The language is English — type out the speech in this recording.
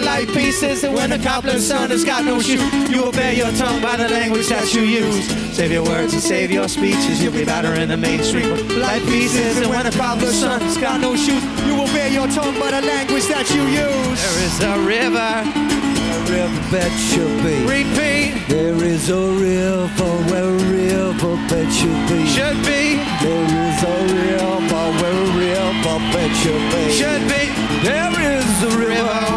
like pieces. And when the cobbler's son has got no shoes, you obey your tongue by the language that you use. Save your words and save your speeches. You'll be better in the mainstream like pieces. And when the cobbler's son has got no shoes, you obey your tongue by the language that you use. There is a river bed should be. Repeat. There is a river where a river bed should be. Should be. There is a river where a river bed should be. Should be. There is a river